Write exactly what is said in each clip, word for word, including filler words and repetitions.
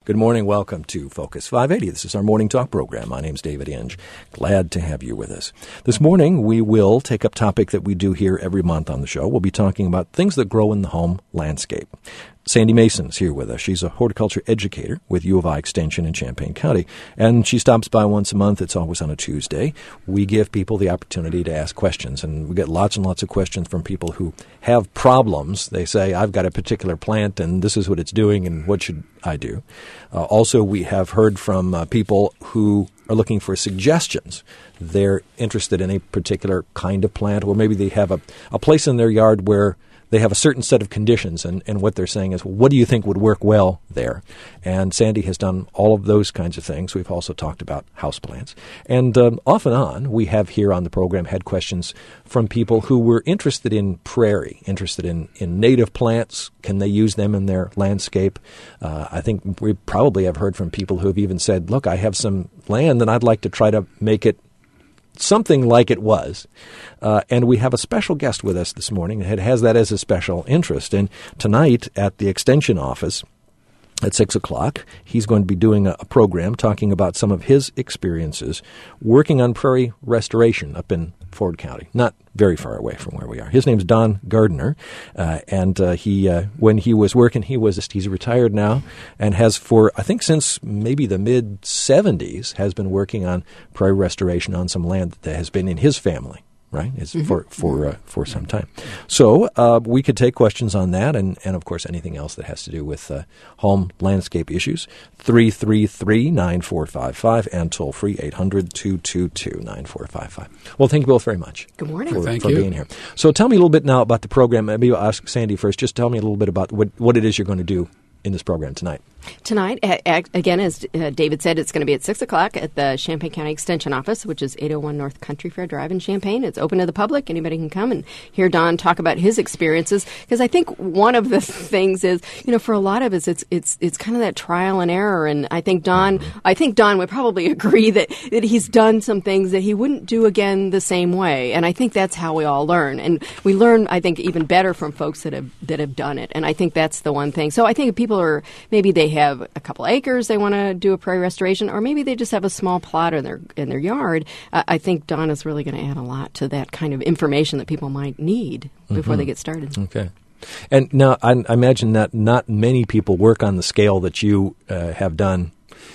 Good morning. Welcome to Focus five eighty. This is our morning talk program. My name's David Inge. Glad to have you with us. This morning, we will take up a topic that we do here every month on the show. We'll be talking about things that grow in the home landscape. Sandy Mason's here with us. She's a horticulture educator with U of I Extension in Champaign County, and she stops by once a month. It's always on a Tuesday. We give people the opportunity to ask questions, and we get lots and lots of questions from people who have problems. They say, I've got a particular plant, and this is what it's doing, and what should I do? Uh, also, we have heard from uh, people who are looking for suggestions. They're interested in a particular kind of plant, or maybe they have a, a place in their yard where they have a certain set of conditions, and, and what they're saying is, well, what do you think would work well there? And Sandy has done all of those kinds of things. We've also talked about houseplants. And um, off and on, we have here on the program had questions from people who were interested in prairie, interested in, in native plants. Can they use them in their landscape? Uh, I think we probably have heard from people who have even said, look, I have some land and I'd like to try to make it something like it was. Uh, and we have a special guest with us this morning that has that as a special interest. And tonight at the Extension office at six o'clock, he's going to be doing a, a program talking about some of his experiences working on prairie restoration up in Ford County, not very far away from where we are. His name's Don Gardner, uh, and uh, he uh, when he was working, he was he's retired now and has for, I think since maybe the mid-seventies, has been working on prairie restoration on some land that has been in his family. Right, it's mm-hmm. for for uh, for some time. So uh, we could take questions on that, and, and of course anything else that has to do with uh, home landscape issues. three three three, nine four five five and toll free eight hundred, two two two, nine four five five. Well, thank you both very much. Good morning. For, thank for you. being here. So tell me a little bit now about the program. Maybe I'll ask Sandy first. Just tell me a little bit about what what it is you're going to do in this program tonight. Tonight, again, as David said, it's going to be at six o'clock at the Champaign County Extension office, which is eight oh one North Country Fair Drive in Champaign. It's open to the public. Anybody can come and hear Don talk about his experiences. Because I think one of the things is, you know, for a lot of us, it's it's it's kind of that trial and error. And I think Don, I think Don would probably agree that, that he's done some things that he wouldn't do again the same way. And I think that's how we all learn. And we learn, I think, even better from folks that have that have done it. And I think that's the one thing. So I think if people are, maybe they have a couple acres, they want to do a prairie restoration, or maybe they just have a small plot in their in their yard. Uh, I think Don is really going to add a lot to that kind of information that people might need before mm-hmm. they get started. Okay. And now I, I imagine that not many people work on the scale that you uh, have done.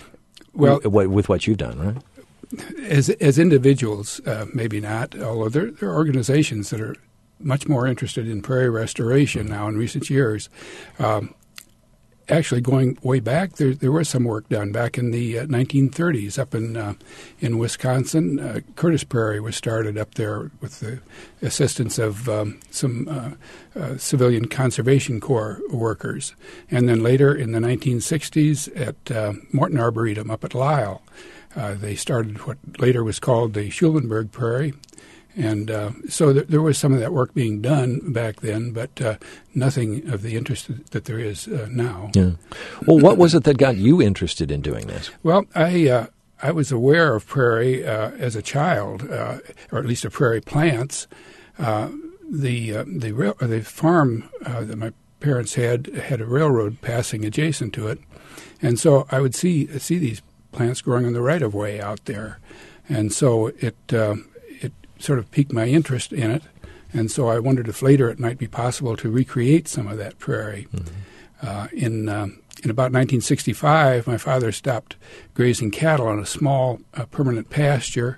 Well, with, with what you've done, right? As as individuals, uh, maybe not. Although there, there are organizations that are much more interested in prairie restoration now in recent years. Um, Actually, going way back, there there was some work done back in the uh, nineteen thirties up in uh, in Wisconsin. Uh, Curtis Prairie was started up there with the assistance of um, some uh, uh, civilian conservation corps workers. And then later in the nineteen sixties at uh, Morton Arboretum up at Lisle, uh, they started what later was called the Schulenburg Prairie. And uh, so th- there was some of that work being done back then, but uh, nothing of the interest that there is uh, now. Yeah. Well, what was it that got you interested in doing this? Well, I uh, I was aware of prairie uh, as a child, uh, or at least of prairie plants. Uh, the uh, the rail- the farm uh, that my parents had had a railroad passing adjacent to it, and so I would see see these plants growing on the right of way out there, and so it. Uh, sort of piqued my interest in it, and so I wondered if later it might be possible to recreate some of that prairie. Mm-hmm. Uh, in um, in about nineteen sixty-five, my father stopped grazing cattle on a small uh, permanent pasture.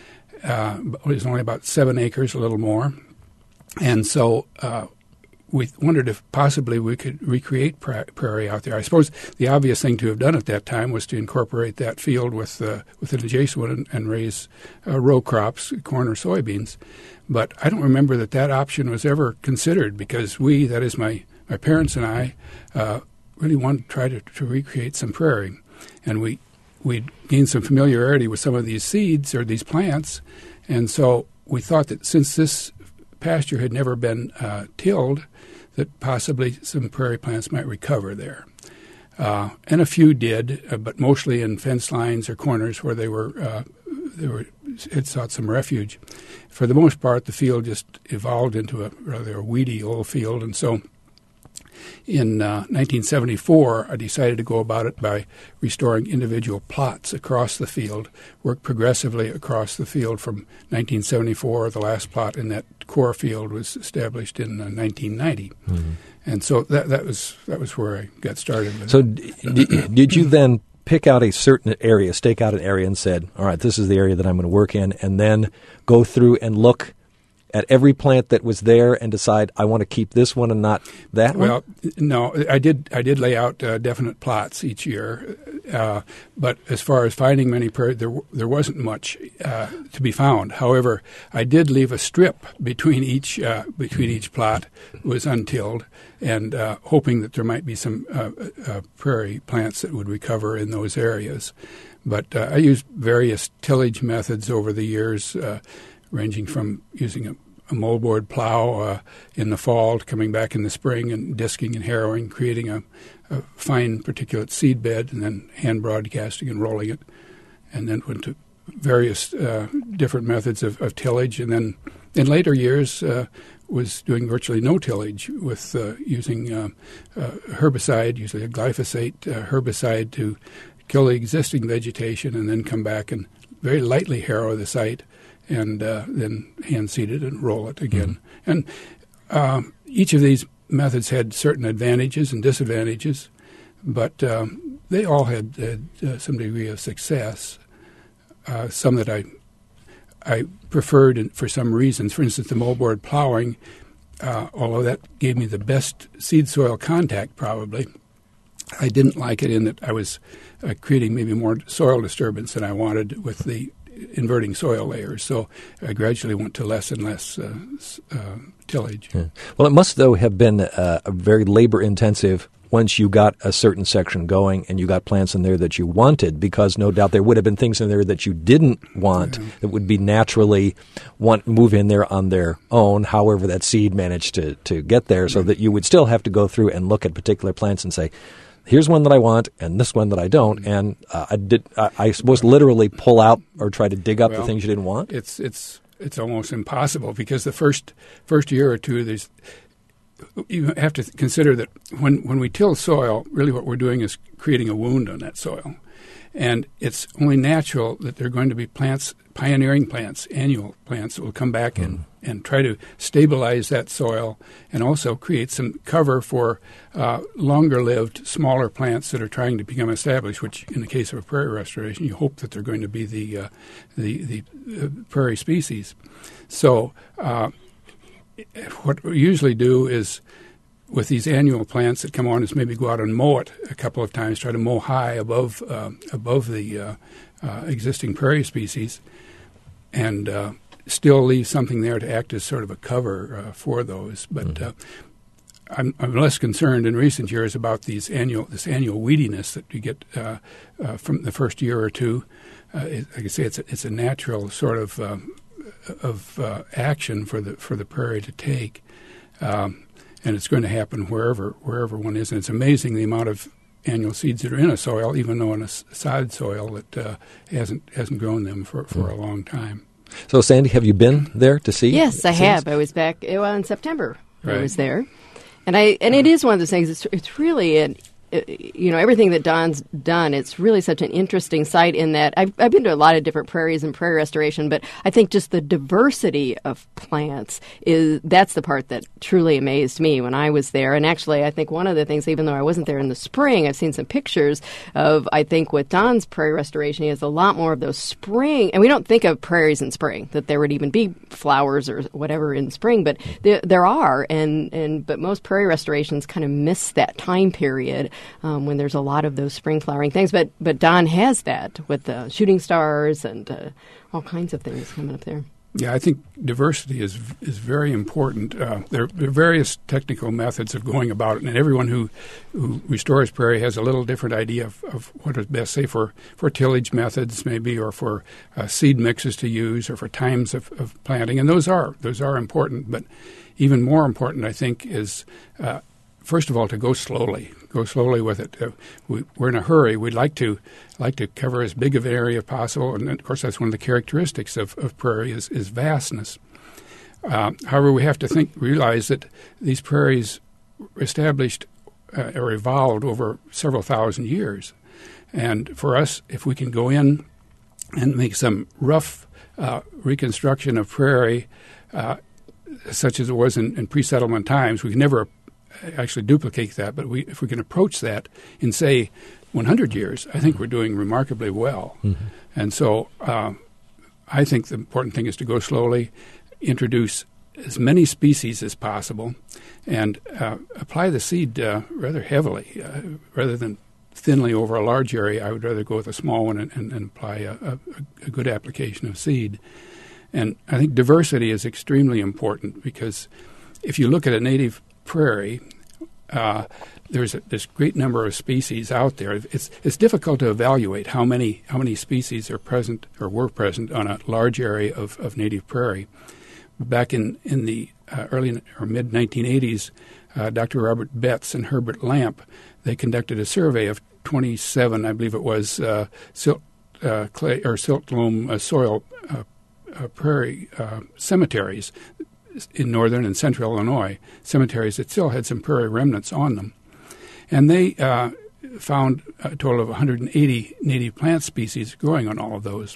Uh, it was only about seven acres, a little more, and so uh, we wondered if possibly we could recreate pra- prairie out there. I suppose the obvious thing to have done at that time was to incorporate that field with uh, with an adjacent one and, and raise uh, row crops, corn or soybeans. But I don't remember that that option was ever considered because we, that is my, my parents and I, uh, really wanted to try to, to recreate some prairie. And we we gained some familiarity with some of these seeds or these plants. And so we thought that since this pasture had never been uh, tilled, that possibly some prairie plants might recover there. Uh, and a few did, uh, but mostly in fence lines or corners where they were uh, they were had sought some refuge. For the most part, the field just evolved into a rather a weedy old field, and so In uh, nineteen seventy-four, I decided to go about it by restoring individual plots across the field, work progressively across the field from nineteen seventy-four. The last plot in that core field was established in uh, nineteen ninety. Mm-hmm. And so that that was that was where I got started with so it. So d- did you then pick out a certain area, stake out an area and said, all right, this is the area that I'm going to work in, and then go through and look at every plant that was there and decide I want to keep this one and not that one? Well, no, I did I did lay out uh, definite plots each year, uh, but as far as finding many prairie, there there wasn't much uh, to be found. However, I did leave a strip between each uh, between each plot was untilled, and uh, hoping that there might be some uh, uh, prairie plants that would recover in those areas. But uh, I used various tillage methods over the years, uh, ranging from using a, a moldboard plow uh, in the fall to coming back in the spring and disking and harrowing, creating a, a fine particulate seed bed, and then hand broadcasting and rolling it, and then went to various uh, different methods of, of tillage. And then in later years uh, was doing virtually no tillage with uh, using uh, uh, herbicide, usually a glyphosate uh, herbicide, to kill the existing vegetation and then come back and very lightly harrow the site, and uh, then hand seed it and roll it again. Mm-hmm. And uh, each of these methods had certain advantages and disadvantages, but um, they all had, had uh, some degree of success. Uh, some that I I preferred in, for some reasons. For instance, the moldboard plowing, uh, although that gave me the best seed soil contact probably, I didn't like it in that I was uh, creating maybe more soil disturbance than I wanted with the inverting soil layers. So I gradually went to less and less uh, uh, tillage. Yeah. Well, it must, though, have been uh, a very labor-intensive once you got a certain section going and you got plants in there that you wanted, because no doubt there would have been things in there that you didn't want yeah. that would be naturally want move in there on their own, however that seed managed to, to get there, so yeah. that you would still have to go through and look at particular plants and say, here's one that I want and this one that I don't. And uh, I did. I, I suppose literally pull out or try to dig up well, the things you didn't want. It's it's it's almost impossible, because the first first year or two, there's you have to consider that when when we till soil, really what we're doing is creating a wound on that soil, and it's only natural that there are going to be plants, pioneering plants, annual plants that will come back mm. and and try to stabilize that soil, and also create some cover for uh, longer-lived, smaller plants that are trying to become established, which in the case of a prairie restoration, you hope that they're going to be the uh, the, the uh, prairie species. So uh, what we usually do is, with these annual plants that come on, is maybe go out and mow it a couple of times, try to mow high above, uh, above the uh, uh, existing prairie species, and uh, still leave something there to act as sort of a cover uh, for those. But mm-hmm. uh, I'm, I'm less concerned in recent years about these annual this annual weediness that you get uh, uh, from the first year or two. Uh, it, like I say, it's a, it's a natural sort of uh, of uh, action for the for the prairie to take, um, and it's going to happen wherever wherever one is. And it's amazing the amount of annual seeds that are in a soil, even though in a sod soil that uh, hasn't hasn't grown them for, for mm. a long time. So, Sandy, have you been there to see? Yes, I seeds? have. I was back well, in September. Right. I was there. And I and it is one of those things, it's, it's really, an, you know, everything that Don's done, it's really such an interesting site in that I've, I've been to a lot of different prairies and prairie restoration, but I think just the diversity of plants, is that's the part that truly amazed me when I was there. And actually, I think one of the things, even though I wasn't there in the spring, I've seen some pictures of, I think with Don's prairie restoration, he has a lot more of those spring, and we don't think of prairies in spring, that there would even be flowers or whatever in spring, but there, there are, and, and but most prairie restorations kind of miss that time period. Um, when there's a lot of those spring flowering things. But but Don has that with the shooting stars and uh, all kinds of things coming up there. Yeah, I think diversity is is very important. Uh, there, there are various technical methods of going about it, and everyone who, who restores prairie has a little different idea of, of what is best, say, for, for tillage methods maybe, or for uh, seed mixes to use, or for times of, of planting. And those are those are important, but even more important, I think, is uh, first of all, to go slowly. Go slowly with it. Uh, we, we're in a hurry. We'd like to like to cover as big of an area as possible, and of course, that's one of the characteristics of, of prairie is, is vastness. Uh, however, we have to think, realize that these prairies established uh, or evolved over several thousand years. And for us, if we can go in and make some rough uh, reconstruction of prairie, uh, such as it was in, in pre-settlement times, we can never actually duplicate that. But we, if we can approach that in, say, one hundred years, I think we're doing remarkably well. Mm-hmm. And so uh, I think the important thing is to go slowly, introduce as many species as possible, and uh, apply the seed uh, rather heavily. Uh, rather than thinly over a large area, I would rather go with a small one and, and, and apply a, a, a good application of seed. And I think diversity is extremely important, because if you look at a native prairie, uh, there's a, this great number of species out there. It's it's difficult to evaluate how many how many species are present or were present on a large area of, of native prairie. Back in in the uh, early or mid nineteen eighties, uh, Doctor Robert Betts and Herbert Lamp, they conducted a survey of twenty-seven, I believe it was, uh, silt uh, clay or silt loam uh, soil uh, uh, prairie uh, cemeteries in northern and central Illinois, cemeteries that still had some prairie remnants on them. And they uh, found a total of one hundred eighty native plant species growing on all of those.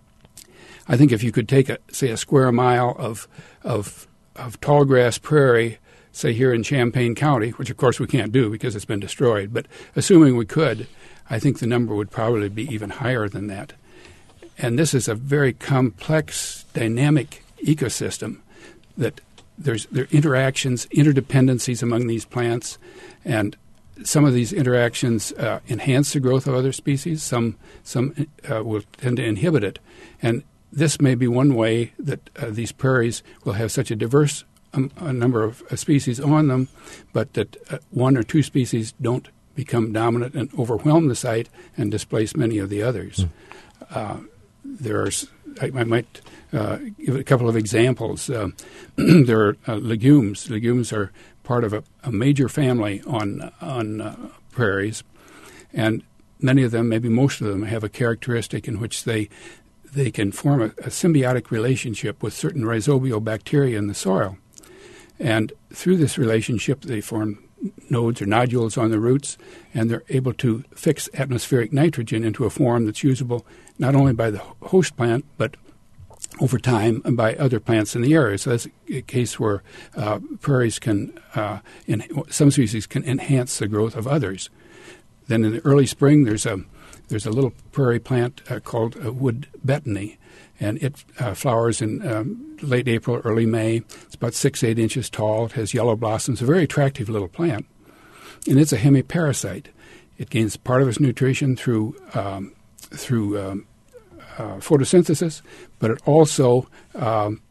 I think if you could take, a, say, a square mile of, of, of tall grass prairie, say here in Champaign County, which of course we can't do because it's been destroyed, but assuming we could, I think the number would probably be even higher than that. And this is a very complex, dynamic ecosystem that there's there are interactions, interdependencies among these plants, and some of these interactions uh, enhance the growth of other species. Some some uh, will tend to inhibit it, and this may be one way that uh, these prairies will have such a diverse um, a number of uh, species on them, but that uh, one or two species don't become dominant and overwhelm the site and displace many of the others. Mm. Uh, there are, I, I might uh, give a couple of examples. Uh, there are uh, legumes. Legumes are part of a, a major family on on uh, prairies, and many of them, maybe most of them, have a characteristic in which they they can form a, a symbiotic relationship with certain rhizobial bacteria in the soil. And through this relationship, they form nodes or nodules on the roots, and they're able to fix atmospheric nitrogen into a form that's usable not only by the host plant, but over time by other plants in the area. So that's a case where uh, prairies can, uh, in, some species can enhance the growth of others. Then in the early spring, there's a There's a little prairie plant uh, called uh, wood betony, and it uh, flowers in um, late April, early May. It's about six, eight inches tall. It has yellow blossoms, a very attractive little plant. And it's a hemiparasite. It gains part of its nutrition through um, through um, uh, photosynthesis, but it also um,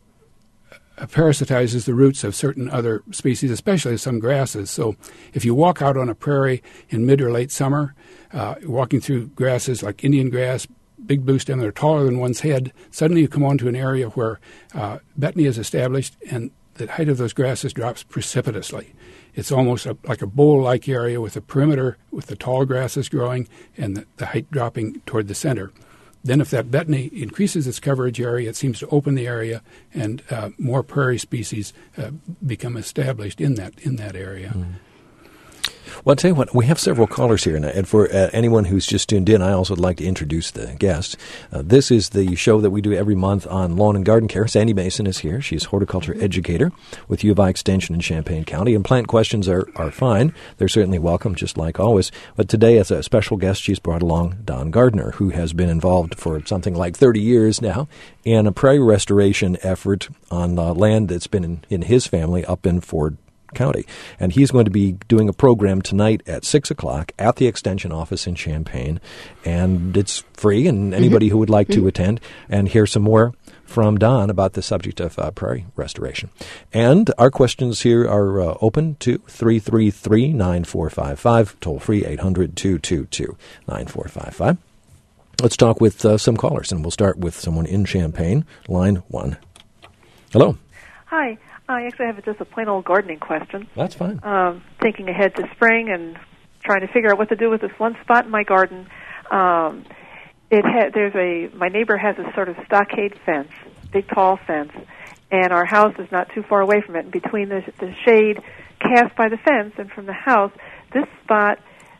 parasitizes the roots of certain other species, especially some grasses. So if you walk out on a prairie in mid or late summer, uh, walking through grasses like Indian grass, big blue stem that are taller than one's head, suddenly you come onto an area where uh, betony is established, and the height of those grasses drops precipitously. It's almost a, like a bowl-like area with a perimeter with the tall grasses growing and the, the height dropping toward the center. Then if that betony increases its coverage area, it seems to open the area, and uh, more prairie species uh, become established in that in that area. Mm. Well, I'll tell you what, we have several callers here, and for uh, anyone who's just tuned in, I also would like to introduce the guest. Uh, this is the show that we do every month on lawn and garden care. Sandy Mason is here. She's a horticulture educator with U of I Extension in Champaign County, and plant questions are, are fine. They're certainly welcome, just like always. But today, as a special guest, she's brought along Don Gardner, who has been involved for something like thirty years now in a prairie restoration effort on uh, land that's been in, in his family up in Ford County. And he's going to be doing a program tonight at six o'clock at the Extension office in Champaign. And it's free, and anybody mm-hmm. who would like mm-hmm. to attend and hear some more from Don about the subject of uh, prairie restoration. And our questions here are uh, open to three three three, nine four five five, toll free eight hundred, two two two, nine four five five. Let's talk with uh, some callers, and we'll start with someone in Champaign, line one. Hello. Hi. I actually have just a plain old gardening question. That's fine. Um, thinking ahead to spring and trying to figure out what to do with this one spot in my garden. Um, it ha- there's a my neighbor has a sort of stockade fence, big tall fence, and our house is not too far away from it. And between the, the shade cast by the fence and from the house, this spot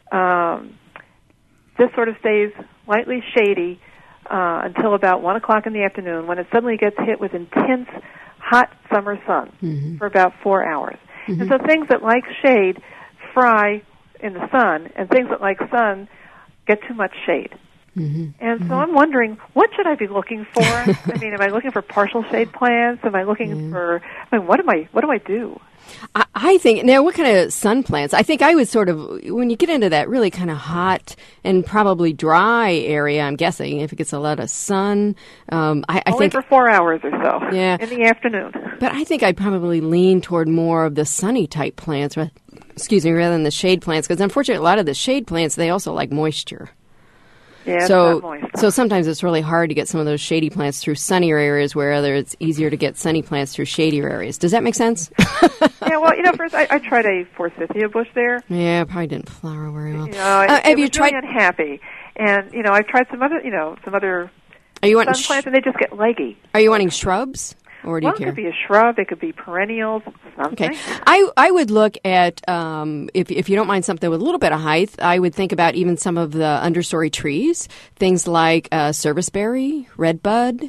um, just sort of stays lightly shady uh, until about one o'clock in the afternoon, when it suddenly gets hit with intense hot summer sun mm-hmm. for about four hours. Mm-hmm. And so things that like shade fry in the sun, and things that like sun get too much shade. Mm-hmm. And so mm-hmm. I'm wondering, what should I be looking for? I mean, am I looking for partial shade plants? Am I looking mm-hmm. for, I mean, what am I, what do I do? I, I think, now what kind of sun plants? I think I would sort of, when you get into that really kind of hot and probably dry area, I'm guessing, if it gets a lot of sun, um, I, I Only think. for four hours or so yeah. in the afternoon. But I think I'd probably lean toward more of the sunny type plants, excuse me, rather than the shade plants, because unfortunately a lot of the shade plants, they also like moisture. Yeah, so, it's not moist. so sometimes it's really hard to get some of those shady plants through sunnier areas, where other it's easier to get sunny plants through shadier areas. Does that make sense? Yeah, well, you know, first I, I tried a forsythia bush there. Yeah, probably didn't flower very well. You know, uh, it, have it you was tried? Really unhappy, and you know, I've tried some other, you know, some other Are you wanting sun sh- plants, and they just get leggy. Are you wanting shrubs? Or do well, you care? It could be a shrub. It could be perennials. Something. Okay, I I would look at um, if if you don't mind something with a little bit of height, I would think about even some of the understory trees, things like uh, serviceberry, redbud.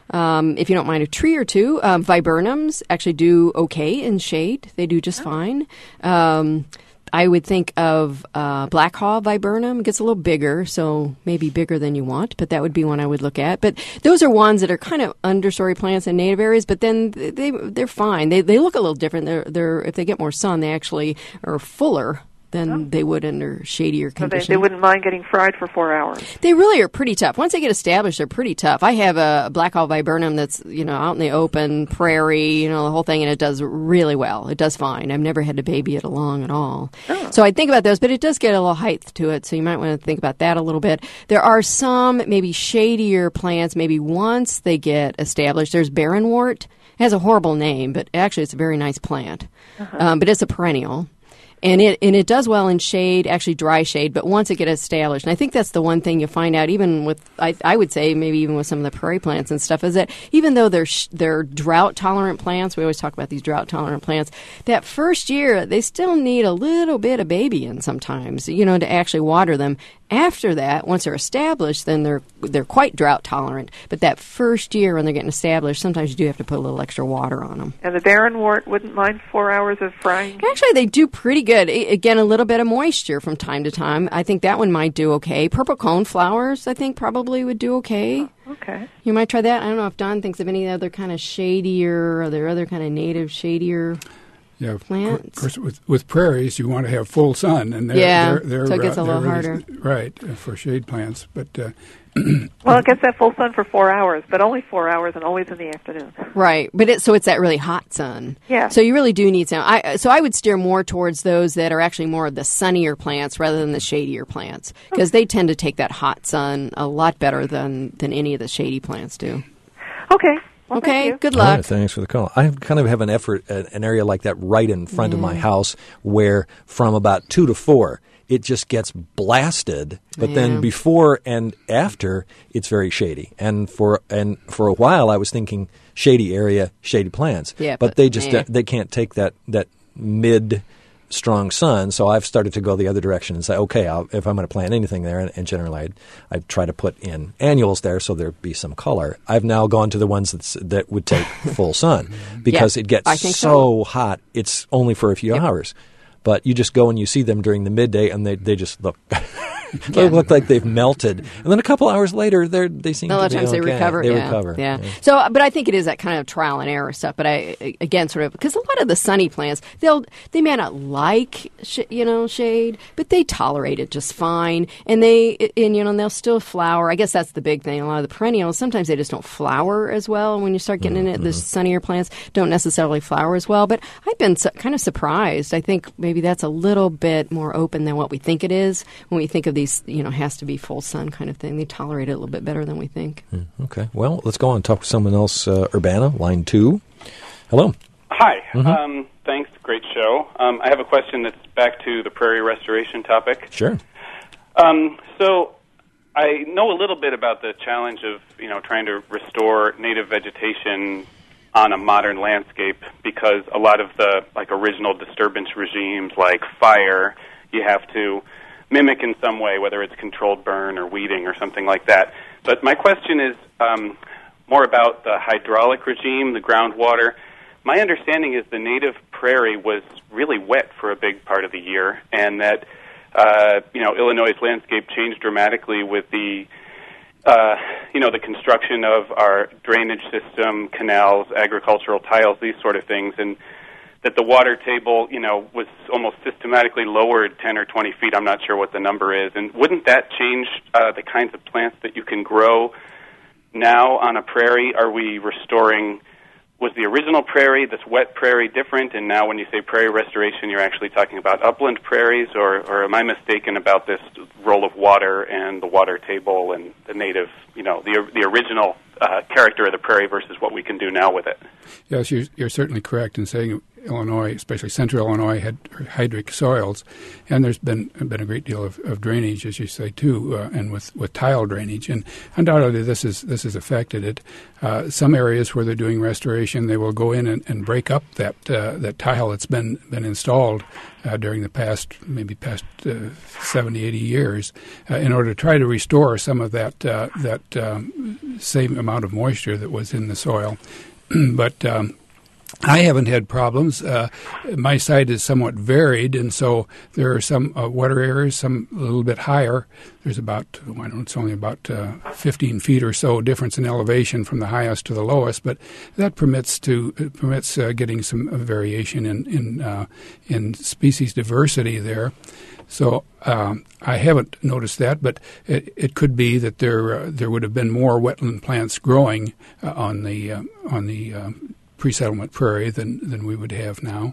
Um, if you don't mind a tree or two, uh, viburnums actually do okay in shade. They do just oh. fine. Um, I would think of uh, black haw viburnum. It gets a little bigger, so maybe bigger than you want, but that would be one I would look at. But those are ones that are kind of understory plants in native areas, but then they, they're fine. They they look a little different. They're, they're if they get more sun, they actually are fuller than oh. they would under shadier conditions. So they, they wouldn't mind getting fried for four hours. They really are pretty tough. Once they get established, they're pretty tough. I have a black haw viburnum that's, you know, out in the open, prairie, you know, the whole thing, and it does really well. It does fine. I've never had to baby it along at all. Oh. So I'd think about those, but it does get a little height to it, so you might want to think about that a little bit. There are some maybe shadier plants, maybe once they get established. There's barrenwort. It has a horrible name, but actually it's a very nice plant. Uh-huh. Um, but it's a perennial. And it and it does well in shade, actually dry shade, but once it gets established, and I think that's the one thing you find out, even with, I, I would say, maybe even with some of the prairie plants and stuff, is that even though they're sh- they're drought-tolerant plants, we always talk about these drought-tolerant plants, that first year, they still need a little bit of babying sometimes, you know, to actually water them. After that, once they're established, then they're they're quite drought tolerant. But that first year when they're getting established, sometimes you do have to put a little extra water on them. And the barrenwort wouldn't mind four hours of frying? Actually, they do pretty good. Again, a little bit of moisture from time to time. I think that one might do okay. Purple cone flowers, I think, probably would do okay. Oh, okay. You might try that. I don't know if Don thinks of any other kind of shadier, or there other kind of native shadier Yeah, plants. Of course, with, with prairies, you want to have full sun, and they're, yeah, they're, they're, so it gets uh, a little really, harder, right? Uh, for shade plants, but uh, well, it gets that full sun for four hours, but only four hours, and always in the afternoon. Right, but it, so it's that really hot sun. Yeah. So you really do need some. I so I would steer more towards those that are actually more of the sunnier plants rather than the shadier plants, because they tend to take that hot sun a lot better than than any of the shady plants do. Okay. Well, okay, good All luck. right, thanks for the call. I kind of have an effort, an area like that right in front yeah. of my house where from about two to four, it just gets blasted. But yeah. then before and after, it's very shady. And for and for a while, I was thinking shady area, shady plants. Yeah, but, but they just yeah. they can't take that that mid. strong sun, so I've started to go the other direction and say, okay, I'll, if I'm going to plant anything there, and, and generally I'd, I'd try to put in annuals there so there'd be some color. I've now gone to the ones that's, that would take full sun because yeah, it gets so, so hot, it's only for a few yep. hours. But you just go and you see them during the midday, and they, they just look they yeah. look like they've melted. And then a couple hours later, they they seem a lot to of be times okay. they recover. They yeah. recover. Yeah. yeah. So, but I think it is that kind of trial and error stuff. But I, again, sort of, because a lot of the sunny plants, they'll they may not like sh- you know shade, but they tolerate it just fine, and they and you know and they'll still flower. I guess that's the big thing. A lot of the perennials, sometimes they just don't flower as well. When you start getting mm-hmm. into the sunnier plants, don't necessarily flower as well. But I've been su- kind of surprised. I think maybe that's a little bit more open than what we think it is when we think of these, you know, has to be full sun kind of thing. They tolerate it a little bit better than we think. Mm, okay. Well, let's go on and talk with someone else. Uh, Urbana, line two. Hello. Hi. Mm-hmm. Um, thanks. Great show. Um, I have a question that's back to the prairie restoration topic. Sure. Um, so I know a little bit about the challenge of, you know, trying to restore native vegetation on a modern landscape, because a lot of the like original disturbance regimes, like fire, you have to mimic in some way, whether it's controlled burn or weeding or something like that. But my question is um, more about the hydraulic regime, the groundwater. My understanding is the native prairie was really wet for a big part of the year, and that uh, you know Illinois' landscape changed dramatically with the uh, you know the construction of our drainage system, canals, agricultural tiles, these sort of things, and that the water table, you know, was almost systematically lowered ten or twenty feet. I'm not sure what the number is. And wouldn't that change uh, the kinds of plants that you can grow now on a prairie? Are we restoring, was the original prairie, this wet prairie, different? And now when you say prairie restoration, you're actually talking about upland prairies? Or, or am I mistaken about this role of water and the water table and the native, you know, the, the original uh, character of the prairie versus what we can do now with it? Yes, you're, you're certainly correct in saying Illinois, especially central Illinois, had hydric soils, and there's been been a great deal of, of drainage, as you say, too, uh, and with, with tile drainage, and undoubtedly this is this has affected it. Uh, some areas where they're doing restoration, they will go in and, and break up that uh, that tile that's been been installed uh, during the past maybe past uh, seventy, eighty years, uh, in order to try to restore some of that uh, that um, same amount of moisture that was in the soil, but. Um, I haven't had problems. Uh, my site is somewhat varied, and so there are some uh, wetter areas, some a little bit higher. There's about, I don't know, it's only about uh, fifteen feet or so difference in elevation from the highest to the lowest, but that permits to it permits uh, getting some uh, variation in in, uh, in species diversity there. So um, I haven't noticed that, but it, it could be that there uh, there would have been more wetland plants growing uh, on the uh, on the uh, pre-settlement prairie than, than we would have now.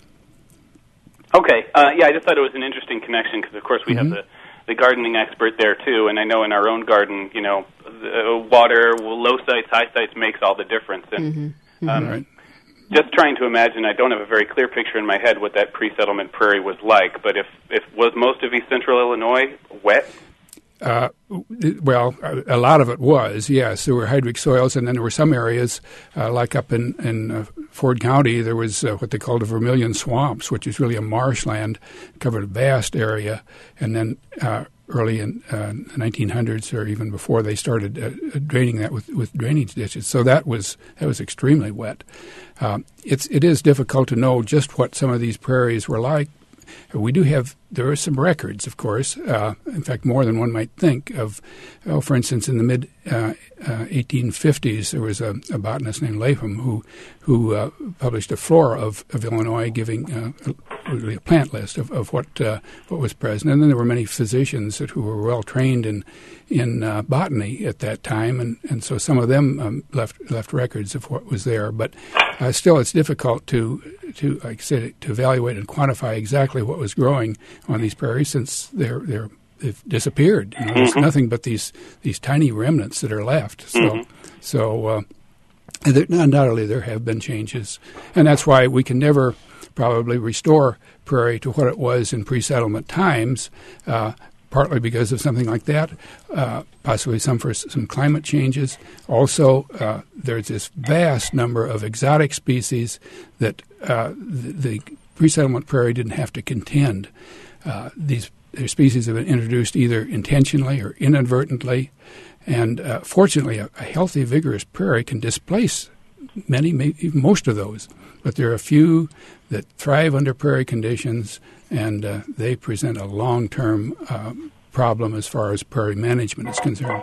Okay. Uh, yeah, I just thought it was an interesting connection because, of course, we mm-hmm. have the, the gardening expert there, too. And I know in our own garden, you know, the water, low sites, high sites makes all the difference. And mm-hmm. um, right. just trying to imagine, I don't have a very clear picture in my head what that pre-settlement prairie was like. But if, if was most of East Central Illinois wet? Uh, well, a lot of it was, yes. There were hydric soils, and then there were some areas, uh, like up in, in uh, Ford County, there was uh, what they called the Vermilion Swamps, which is really a marshland, covered a vast area. And then uh, early in uh, the nineteen hundreds, or even before, they started uh, draining that with, with drainage ditches. So that was that was extremely wet. Um, it's it is difficult to know just what some of these prairies were like. We do have, there are some records, of course, uh, in fact, more than one might think of. Oh, for instance, in the mid uh, uh, eighteen fifties, there was a, a botanist named Lapham who who uh, published a flora of, of Illinois, giving uh, a, really a plant list of, of what uh, what was present. And then there were many physicians that, who were well trained in in uh, botany at that time, and, and so some of them um, left left records of what was there. But uh, still, it's difficult to to like I said to evaluate and quantify exactly what was growing on these prairies, since they're they're they've disappeared. You know, there's Mm-hmm. nothing but these these tiny remnants that are left. So Mm-hmm. so uh, there, undoubtedly there have been changes, and that's why we can never probably restore prairie to what it was in pre-settlement times. Uh, partly because of something like that, uh, possibly some for some climate changes. Also, uh, there's this vast number of exotic species that uh, the, the pre-settlement prairie didn't have to contend. Uh, these their species have been introduced either intentionally or inadvertently, and uh, fortunately, a, a healthy, vigorous prairie can displace many, maybe even most of those. But there are a few that thrive under prairie conditions, and uh, they present a long-term uh, problem as far as prairie management is concerned.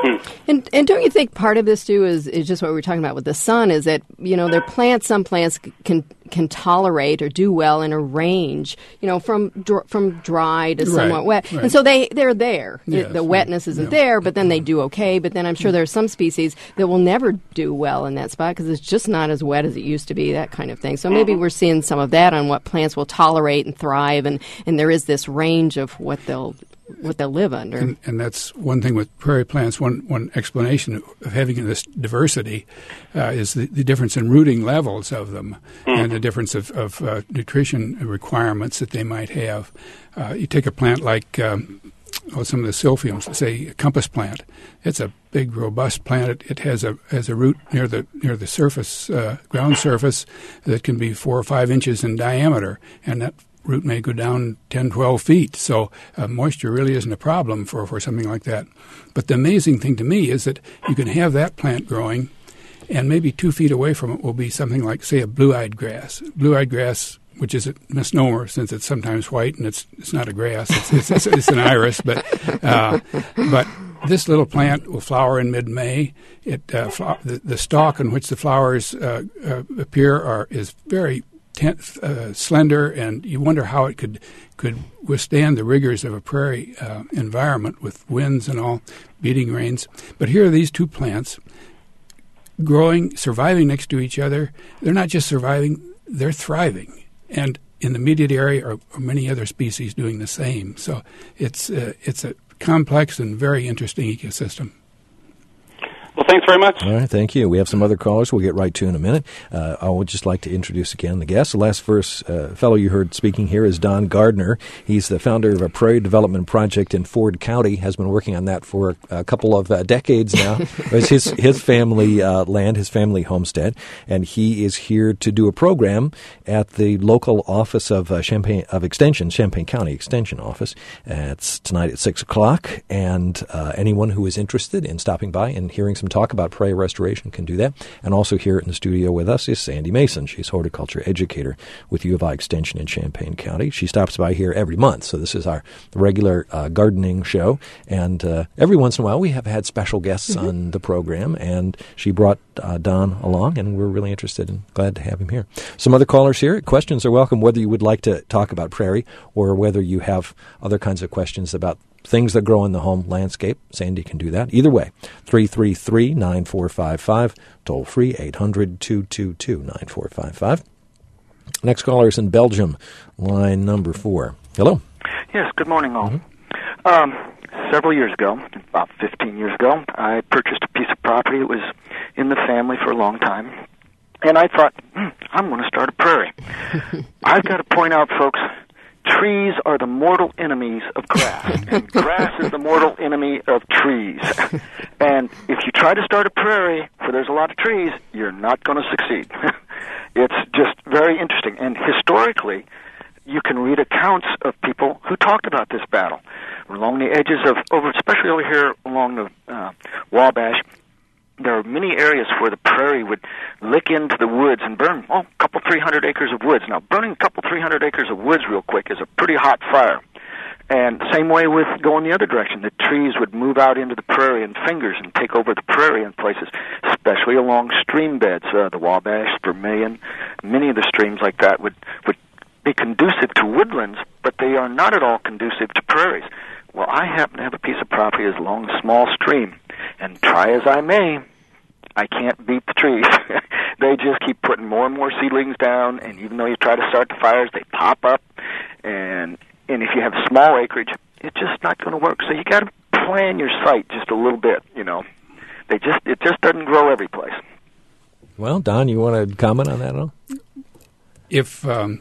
And and don't you think part of this too is, is just what we were talking about with the sun, is that, you know, there are plants, some plants can can tolerate or do well in a range, you know, from dr- from dry to somewhat right, wet. right. And so they, they're there. Yes, the, the wetness right, isn't yeah. there, but then they do okay. But then I'm sure there are some species that will never do well in that spot because it's just not as wet as it used to be, that kind of thing. So maybe we're seeing some of that on what plants will tolerate and thrive, and, and there is this range of what they'll what they'll live under. And, and that's one thing with prairie plants. One one explanation of having this diversity uh, is the, the difference in rooting levels of them, and the difference of, of uh, nutrition requirements that they might have. Uh, you take a plant like um, oh, some of the silphiums, say a compass plant. It's a big, robust plant. It, it has a has a root near the near the surface, uh, ground surface, that can be four or five inches in diameter, and that root may go down ten, twelve feet. So uh, moisture really isn't a problem for, for something like that. But the amazing thing to me is that you can have that plant growing, and maybe two feet away from it will be something like, say, a blue-eyed grass. Blue-eyed grass, which is a misnomer since it's sometimes white and it's it's not a grass, it's it's, it's, it's an iris. But uh, but this little plant will flower in mid-May. It uh, fl- the, the stalk on which the flowers uh, uh, appear are is very ten- uh, slender, and you wonder how it could could withstand the rigors of a prairie uh, environment with winds and all, beating rains. But here are these two plants growing, surviving next to each other. They're not just surviving, they're thriving. And in the immediate area are, are many other species doing the same. So it's uh, it's a complex and very interesting ecosystem. Well, thanks very much. All right, thank you. We have some other callers we'll get right to in a minute. Uh, I would just like to introduce again the guest. The last first uh, fellow you heard speaking here is Don Gardner. He's the founder of a prairie development project in Ford County, has been working on that for a couple of uh, decades now. It's his, his family uh, land, his family homestead, and he is here to do a program at the local office of uh, Champaign of Extension, Champaign County Extension Office. Uh, it's tonight at six o'clock, and uh, anyone who is interested in stopping by and hearing some talk about prairie restoration can do that. And also here in the studio with us is Sandy Mason. She's horticulture educator with U of I Extension in Champaign County. She stops by here every month, so this is our regular uh, gardening show. And uh, every once in a while we have had special guests mm-hmm. on the program, and she brought uh, Don along, and we're really interested and glad to have him here. Some other callers here. Questions are welcome, whether you would like to talk about prairie or whether you have other kinds of questions about things that grow in the home landscape. Sandy can do that. Either way, three three three, nine four five five, toll free, eight hundred, two two two, nine four five five. Next caller is in Belgium, line number four. Hello. Yes, good morning, all. Mm-hmm. Um, several years ago, about fifteen years ago, I purchased a piece of property. It was in the family for a long time. And I thought, hmm, I'm going to start a prairie. I've got to point out, folks, trees are the mortal enemies of grass, and grass is the mortal enemy of trees. And if you try to start a prairie where there's a lot of trees, you're not going to succeed. It's just very interesting. And historically, you can read accounts of people who talked about this battle. Along the edges of, over, especially over here along the uh, Wabash, there are many areas where the prairie would lick into the woods and burn, oh, a couple, three hundred acres of woods. Now, burning a couple, three hundred acres of woods real quick is a pretty hot fire. And same way with going the other direction. The trees would move out into the prairie in fingers and take over the prairie in places, especially along stream beds. Uh, the Wabash, Vermilion, many of the streams like that would, would be conducive to woodlands, but they are not at all conducive to prairies. Well, I happen to have a piece of property along a small stream, and try as I may, I can't beat the trees. They just keep putting more and more seedlings down, and even though you try to start the fires, they pop up. And and if you have small acreage, it's just not going to work. So you got to plan your site just a little bit. You know, they just it just doesn't grow every place. Well, Don, you want to comment on that at all? If um,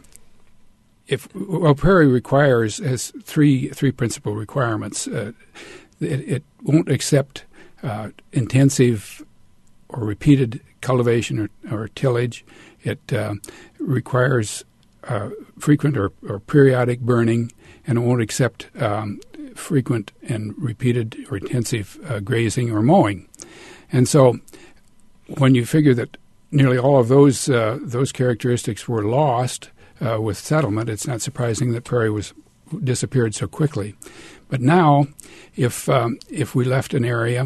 if well, prairie requires has three three principal requirements. Uh, it, it won't accept uh, intensive or repeated cultivation or, or tillage. It uh, requires uh, frequent or, or periodic burning, and it won't accept um, frequent and repeated or intensive uh, grazing or mowing. And so when you figure that nearly all of those uh, those characteristics were lost uh, with settlement, it's not surprising that prairie was disappeared so quickly. But now, if um, if we left an area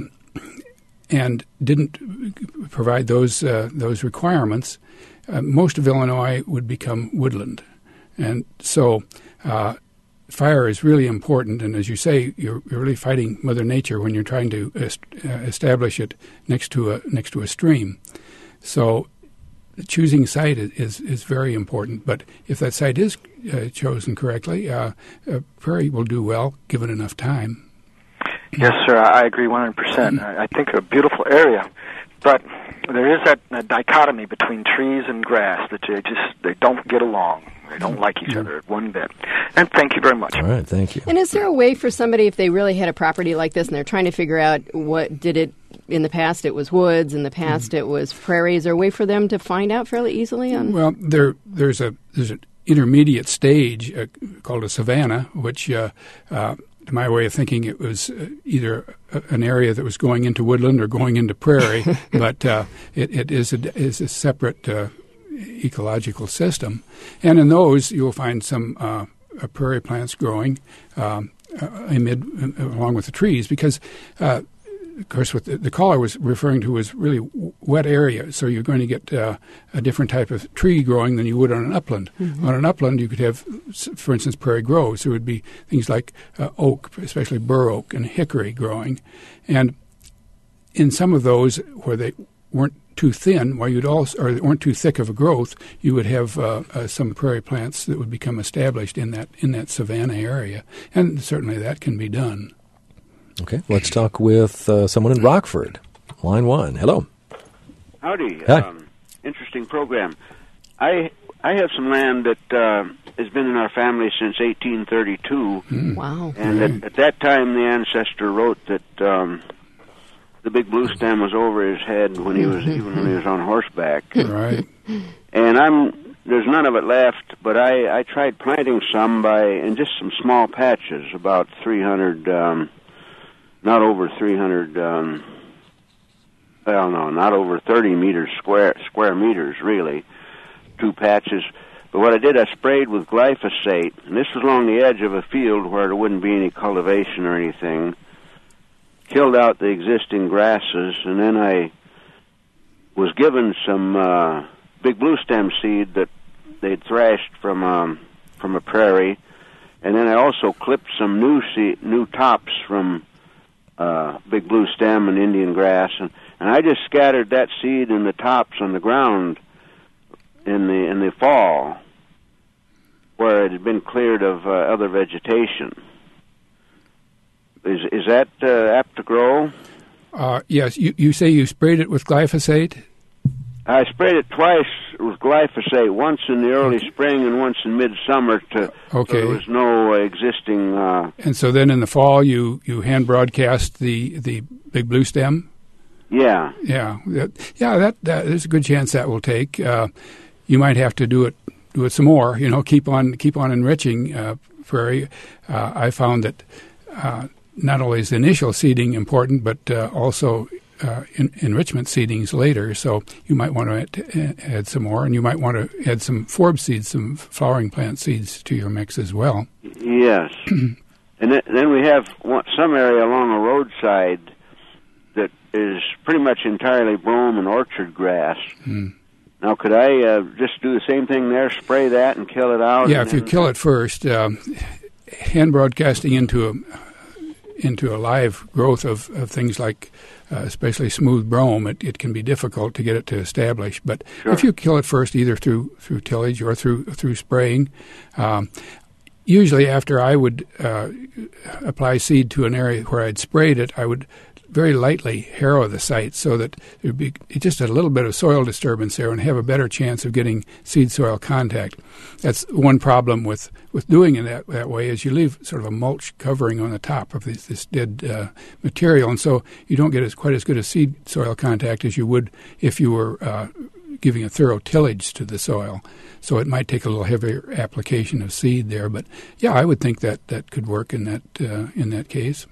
and didn't provide those uh, those requirements, uh, most of Illinois would become woodland. And so uh, fire is really important, and as you say, you're, you're really fighting Mother Nature when you're trying to est- uh, establish it next to a next to a stream. So choosing site is, is, is very important, but if that site is uh, chosen correctly, uh, uh, prairie will do well given enough time. Yes, sir, I agree one hundred percent. I think a beautiful area but there is that, that dichotomy between trees and grass that they just they don't get along. They don't like each other one bit. And thank you very much. All right, thank you. And is there a way for somebody, if they really had a property like this and they're trying to figure out what did it, in the past it was woods, in the past mm-hmm. it was prairie, is there a way for them to find out fairly easily? On? Well, there there's a there's an intermediate stage uh, called a savanna, which, uh, uh, to my way of thinking, it was uh, either a, an area that was going into woodland or going into prairie, but uh, it, it is a, is a separate uh, ecological system. And in those, you'll find some uh, uh, prairie plants growing um, uh, amid, uh, along with the trees, because, uh, of course, what the, the caller was referring to was really w- wet area, so you're going to get uh, a different type of tree growing than you would on an upland. Mm-hmm. On an upland, you could have, for instance, prairie groves. There would be things like uh, oak, especially bur oak and hickory growing. And in some of those where they weren't too thin, while you'd also, or weren't too thick of a growth, you would have uh, uh, some prairie plants that would become established in that in that savanna area, and certainly that can be done. Okay, let's talk with uh, someone in Rockford. Line one. Hello. Howdy. Hi. Um, interesting program. I I have some land that uh, has been in our family since eighteen thirty-two. Mm. Wow. And at, at that time, the ancestor wrote that um, the big blue stem was over his head when he was even when he was on horseback. Right. And I'm there's none of it left, but I, I tried planting some by in just some small patches, about three hundred, um, not over three hundred. Um, well, no, not over thirty meters square square meters really, two patches. But what I did, I sprayed with glyphosate, and this was along the edge of a field where there wouldn't be any cultivation or anything. Killed out the existing grasses, and then I was given some uh, big blue stem seed that they'd thrashed from um, from a prairie, and then I also clipped some new seed, new tops from uh, big blue stem and Indian grass, and, and I just scattered that seed and the tops on the ground in the in the fall, where it had been cleared of uh, other vegetation. Is is that uh, apt to grow? Uh, yes. You, you say you sprayed it with glyphosate? I sprayed it twice with glyphosate, once in the early spring and once in midsummer. To okay. So there was no uh, existing. Uh, and so then in the fall, you, you hand broadcast the, the big blue stem? Yeah. Yeah. That, yeah. That, that there's a good chance that will take. Uh, you might have to do it do it some more. You know, keep on keep on enriching uh, prairie. Uh, I found that. Uh, Not only is initial seeding important, but uh, also uh, in, enrichment seedings later. So you might want to add some more, and you might want to add some forb seeds, some flowering plant seeds to your mix as well. Yes. And th- then we have one, some area along a roadside that is pretty much entirely brome and orchard grass. Mm. Now, could I uh, just do the same thing there, spray that and kill it out? Yeah, if you kill it first, um, hand broadcasting into a into a live growth of, of things like uh, especially smooth brome, it, it can be difficult to get it to establish. But sure. If you kill it first, either through through tillage or through through spraying, um, usually after I would uh, apply seed to an area where I'd sprayed it, I would very lightly harrow the site so that there'd be just a little bit of soil disturbance there and have a better chance of getting seed-soil contact. That's one problem with, with doing it that, that way is you leave sort of a mulch covering on the top of this, this dead uh, material, and so you don't get as quite as good a seed-soil contact as you would if you were uh, giving a thorough tillage to the soil. So it might take a little heavier application of seed there, but yeah, I would think that that could work in that uh, in that case.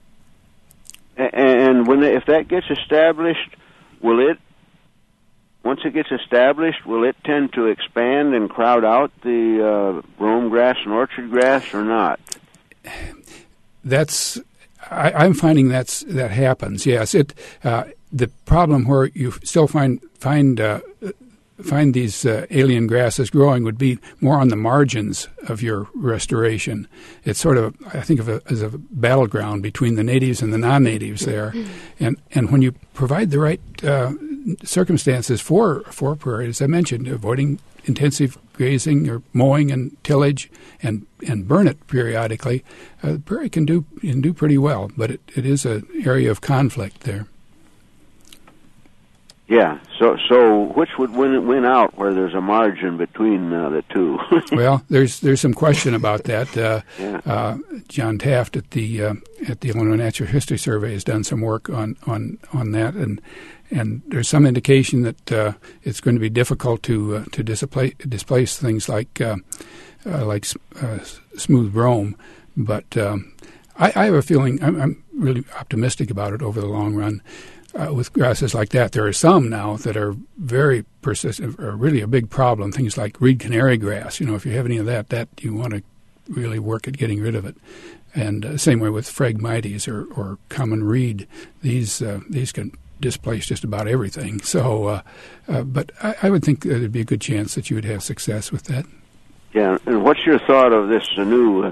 And when they, if that gets established, will it, once it gets established, will it tend to expand and crowd out the uh, brome grass and orchard grass or not? That's, I, I'm finding that's that happens. Yes, it. Uh, the problem where you still find find. Uh, find these uh, alien grasses growing would be more on the margins of your restoration. It's sort of, I think of it as a battleground between the natives and the non-natives there. And and when you provide the right uh, circumstances for, for prairie, as I mentioned, avoiding intensive grazing or mowing and tillage and, and burn it periodically, uh, prairie can do can do pretty well, but it, it is an area of conflict there. Yeah. So, so which would win win out where there's a margin between uh, the two? Well, there's there's some question about that. Uh, Yeah. uh, John Taft at the uh, at the Illinois Natural History Survey has done some work on on, on that, and and there's some indication that uh, it's going to be difficult to uh, to displace displace things like uh, uh, like uh, smooth brome, but um, I, I have a feeling I'm, I'm really optimistic about it over the long run. Uh, with grasses like that, there are some now that are very persistent, are really a big problem. Things like reed canary grass. You know, if you have any of that, that you want to really work at getting rid of it. And uh, same way with Phragmites or, or common reed. These uh, these can displace just about everything. So, uh, uh, but I, I would think that there'd be a good chance that you would have success with that. Yeah. And what's your thought of this uh, new? Uh,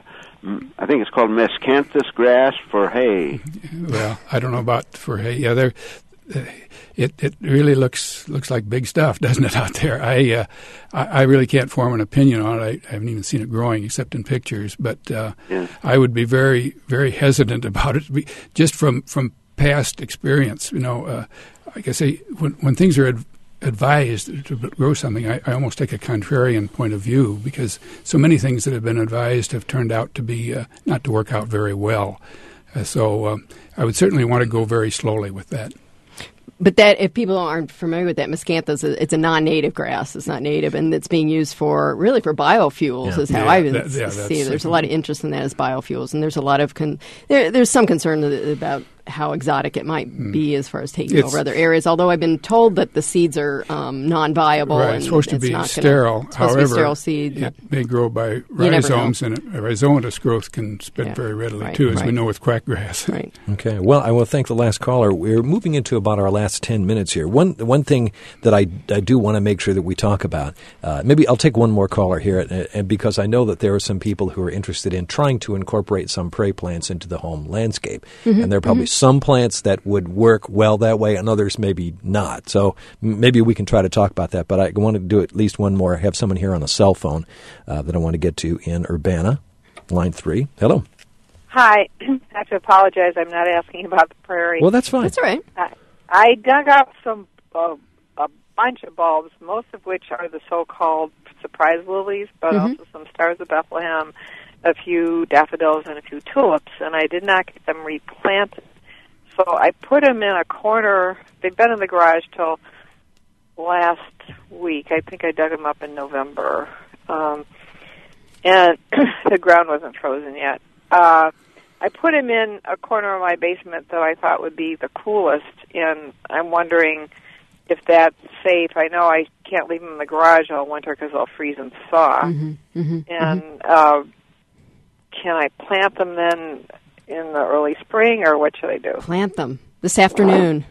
I think it's called Miscanthus grass for hay. Well, I don't know about for hay. Yeah, there. Uh, it it really looks looks like big stuff, doesn't it, out there? I uh, I, I really can't form an opinion on it. I, I haven't even seen it growing except in pictures. But uh, Yeah. I would be very very hesitant about it, be- just from from past experience. You know, uh, like I say, when when things are ad- advised to grow something, I, I almost take a contrarian point of view because so many things that have been advised have turned out to be uh, not to work out very well. Uh, so uh, I would certainly want to go very slowly with that. But that, if people aren't familiar with that, Miscanthus, it's a non-native grass. It's not native, and it's being used for, really for biofuels Yeah. is how Yeah, I would that- yeah, see it. that's- There's a lot of interest in that as biofuels, and there's a lot of, con- there, there's some concern about how exotic it might be as far as taking It's- over other areas, although I've been told that the seeds are um, non-viable. Right, and it's supposed to it's be not gonna- sterile. it's supposed However, to be sterile seed. it may grow by never know. rhizomes, and a rhizomatous growth can spread Yeah, very readily, right, too, as we right. know with quackgrass. Right. Okay. Well, I will thank the last caller. We're moving into about our last ten minutes here. One one thing that I, I do want to make sure that we talk about, uh, maybe I'll take one more caller here, and, and because I know that there are some people who are interested in trying to incorporate some prairie plants into the home landscape. Mm-hmm, And there are probably some plants that would work well that way and others maybe not. So m- maybe we can try to talk about that, but I want to do at least one more. I have someone here on a cell phone uh, that I want to get to in Urbana, line three. Hello. Hi. I have to apologize. I'm not asking about the prairie. Well, that's fine. That's all right. I, I dug up some uh, a bunch of bulbs, most of which are the so-called surprise lilies, but Mm-hmm. also some stars of Bethlehem, a few daffodils, and a few tulips, and I did not get them replanted. So I put them in a corner. They've been in the garage till last week. I think I dug them up in November. Um, and the ground wasn't frozen yet. Uh, I put them in a corner of my basement that I thought would be the coolest, and I'm wondering if that's safe. I know I can't leave them in the garage all winter because they'll freeze and thaw. Mm-hmm, mm-hmm, And uh, can I plant them then in the early spring, or what should I do? Plant them this afternoon.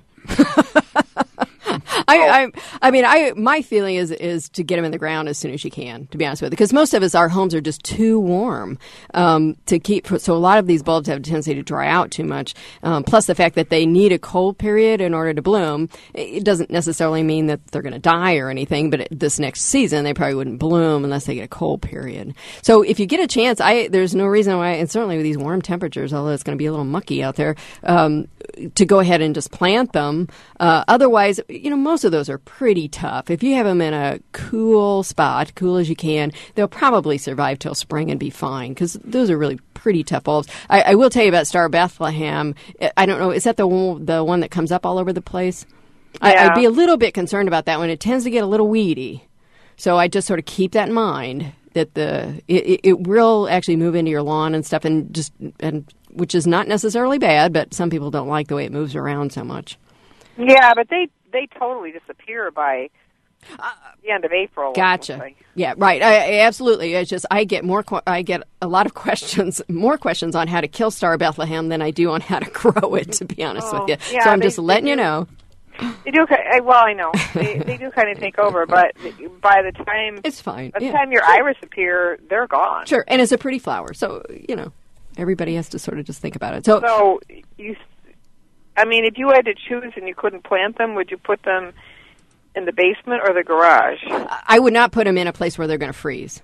I, I, I mean, I my feeling is is to get them in the ground as soon as you can. To be honest with you, because most of us, our homes are just too warm um, to keep. So a lot of these bulbs have a tendency to dry out too much. Um, plus the fact that they need a cold period in order to bloom. It doesn't necessarily mean that they're going to die or anything. But this next season, they probably wouldn't bloom unless they get a cold period. So if you get a chance, I there's no reason why, and certainly with these warm temperatures, although it's going to be a little mucky out there, um, to go ahead and just plant them. Uh, otherwise, you know, most of those are pretty tough. If you have them in a cool spot, cool as you can, they'll probably survive till spring and be fine, because those are really pretty tough bulbs. I, I will tell you about Star Bethlehem. I don't know, is that the one, the one that comes up all over the place? I, Yeah. I'd be a little bit concerned about that one. It tends to get a little weedy. So I just sort of keep that in mind, that the it, it will actually move into your lawn and stuff, and just and which is not necessarily bad, but some people don't like the way it moves around so much. Yeah, but they they totally disappear by the end of April. Gotcha. Yeah, right. I, I absolutely. It's just I get more. que- I get a lot of questions, more questions on how to kill Star Bethlehem than I do on how to grow it. To be honest Oh, with you, yeah, so I'm they- just letting they you do. know. They do. ki- I- Well, I know they they do kind of take over, but by the time It's fine. by the Yeah. time your iris appear, they're gone. Sure, and it's a pretty flower, so you know everybody has to sort of just think about it. So, So you, I mean, if you had to choose and you couldn't plant them, would you put them in the basement or the garage? I would not put them in a place where they're going to freeze.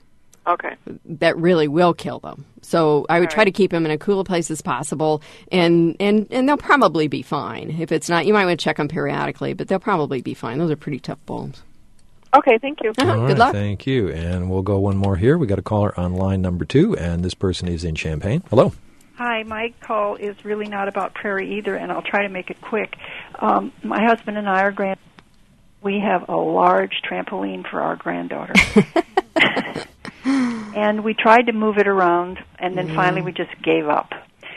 Okay. that really will kill them. So I would All try right. to keep them in a cooler place as possible, and, and, and they'll probably be fine. If it's not, you might want to check them periodically, but they'll probably be fine. Those are pretty tough bulbs. Okay, thank you. Uh-huh. All Good right, luck. thank you. And we'll go one more here. We got a caller on line number two, and this person is in Champaign. Hello. Hi, my call is really not about prairie either, and I'll try to make it quick. Um, my husband and I are grand. We have a large trampoline for our granddaughter. And we tried to move it around, and then finally we just gave up.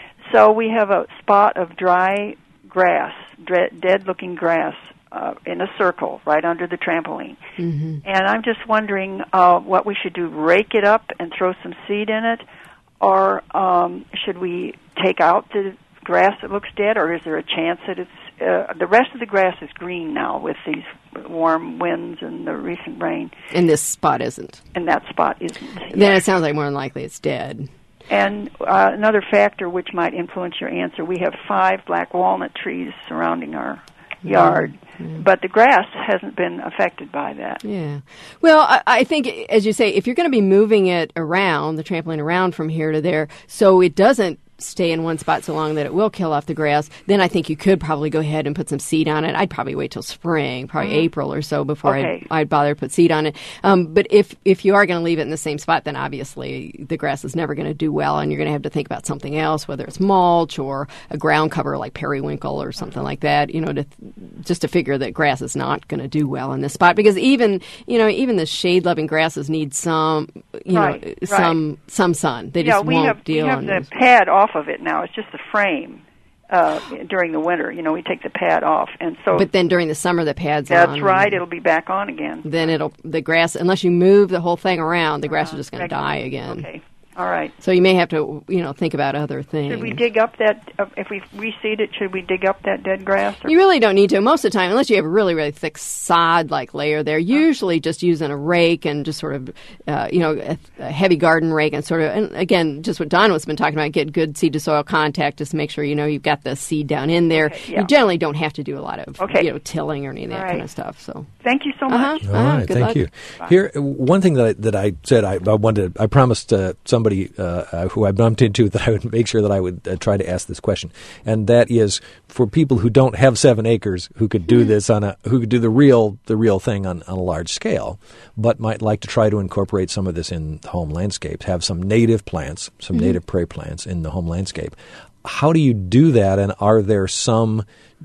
So we have a spot of dry grass, dre- dead-looking grass, uh, in a circle right under the trampoline. Mm-hmm. And I'm just wondering uh, what we should do, rake it up and throw some seed in it, or um, should we take out the grass that looks dead, or is there a chance that it's, uh, the rest of the grass is green now with these warm winds and the recent rain, And this spot isn't. and that spot isn't. Then it sounds like more than likely it's dead. And uh, another factor which might influence your answer, we have five black walnut trees surrounding our yard, Mm-hmm. but the grass hasn't been affected by that. Yeah. Well, I, I think, as you say, if you're going to be moving it around, the trampoline around from here to there, so it doesn't stay in one spot so long that it will kill off the grass, then I think you could probably go ahead and put some seed on it. I'd probably wait till spring, probably Mhm. April or so before Okay. I'd, I'd bother to put seed on it. Um, but if, if you are going to leave it in the same spot, then obviously the grass is never going to do well, and you're going to have to think about something else, whether it's mulch or a ground cover like periwinkle or something like that, you know, to just to figure that grass is not going to do well in this spot. Because even, you know, even the shade-loving grasses need some, you Right, know, right. some some sun. They yeah, just we won't have we deal have on the those. pad off of it now. It's just the frame uh, during the winter. You know, we take the pad off, and so But then during the summer, the pad's that's on. right. It'll be back on again. Then it'll the grass, unless you move the whole thing around, the grass Uh-huh. is just going to Back- die again. Okay, all right. So you may have to, you know, think about other things. Should we dig up that? Uh, if we reseed it, should we dig up that dead grass? Or? You really don't need to. Most of the time, unless you have a really, really thick sod-like layer there, usually just using a rake and just sort of, uh, you know, a, a heavy garden rake and sort of, and again, just what Donna's been talking about, get good seed-to-soil contact, just make sure, you know, you've got the seed down in there. Okay, yeah. You generally don't have to do a lot of, Okay. you know, tilling or any of that All kind right. of stuff. So, Thank you so uh-huh, much. All uh-huh, right, good thank luck. you. Here, one thing that I, that I said I, I wanted, I promised uh, somebody uh, uh, who I bumped into that I would make sure that I would uh, try to ask this question, and that is for people who don't have seven acres who could do this on a, who could do the real, the real thing on, on a large scale, but might like to try to incorporate some of this in the home landscape, have some native plants, some Mm-hmm. native prairie plants in the home landscape. How do you do that, and are there some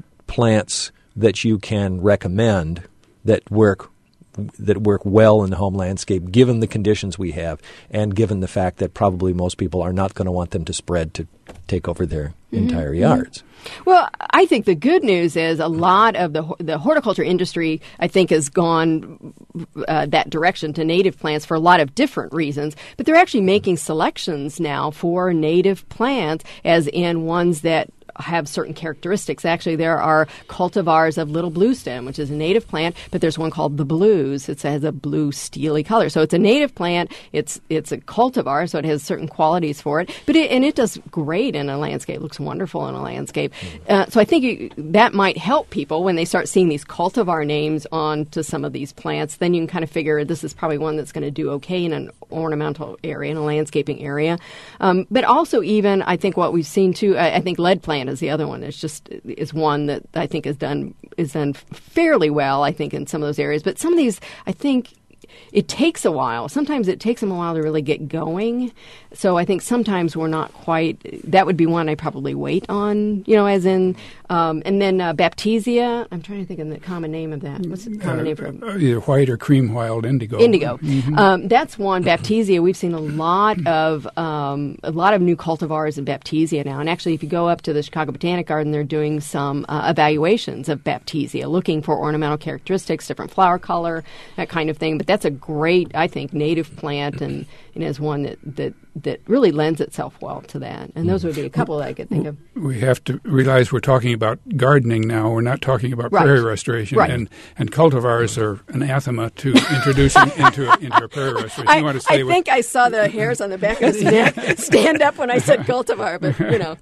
plants that you can recommend that work that work well in the home landscape, given the conditions we have, and given the fact that probably most people are not going to want them to spread to take over their entire yards? Well, I think the good news is a lot of the the horticulture industry, I think, has gone uh, that direction to native plants for a lot of different reasons. But they're actually making selections now for native plants, as in ones that have certain characteristics. Actually, there are cultivars of little bluestem, which is a native plant, but there's one called the blues. It has a blue steely color. So it's a native plant. It's it's a cultivar, so it has certain qualities for it. But it, and it does great in a landscape. It looks wonderful in a landscape. Uh, so I think you, that might help people when they start seeing these cultivar names on to some of these plants. Then you can kind of figure this is probably one that's going to do okay in an ornamental area, in a landscaping area. Um, but also even, I think what we've seen too, I, I think lead plant is the other one. It's just is one that I think is done is done fairly well, I think, in some of those areas. But some of these, I think, it takes a while. Sometimes it takes them a while to really get going. So I think sometimes we're not quite. That would be one I probably wait on. You know, as in, um, and then uh, Baptisia. I'm trying to think of the common name of that. What's the common Uh, name for it? uh, either white or cream wild indigo. Indigo. Mhm. Um, that's one. Baptisia. We've seen a lot of um, a lot of new cultivars in Baptisia now. And actually, if you go up to the Chicago Botanic Garden, they're doing some uh, evaluations of Baptisia, looking for ornamental characteristics, different flower color, that kind of thing. But that's a great, I think, native plant, and, and is one that, that that really lends itself well to that. And those would be a couple that I could think of. We have to realize we're talking about gardening now. We're not talking about Right. prairie restoration. Right. And, and cultivars are anathema to introducing into, into a prairie restoration. I, You want to stay I with think I saw the hairs on the back of his neck stand up when I said cultivar, but, you know.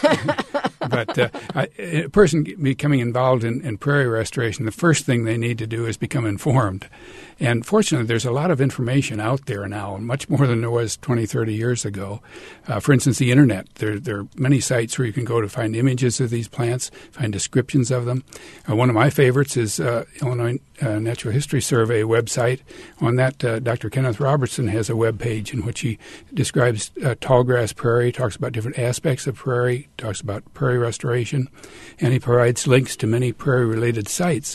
But uh, I, a person becoming involved in, in prairie restoration, the first thing they need to do is become informed. And fortunately, there's a lot of information out there now, much more than there was twenty, thirty years ago. Uh, for instance, the Internet. There, there are many sites where you can go to find images of these plants, find descriptions of them. Uh, one of my favorites is uh, Illinois uh, Natural History Survey website. On that, uh, Doctor Kenneth Robertson has a web page in which he describes uh, tallgrass prairie, talks about different aspects of prairie, talks about prairie restoration, and he provides links to many prairie-related sites.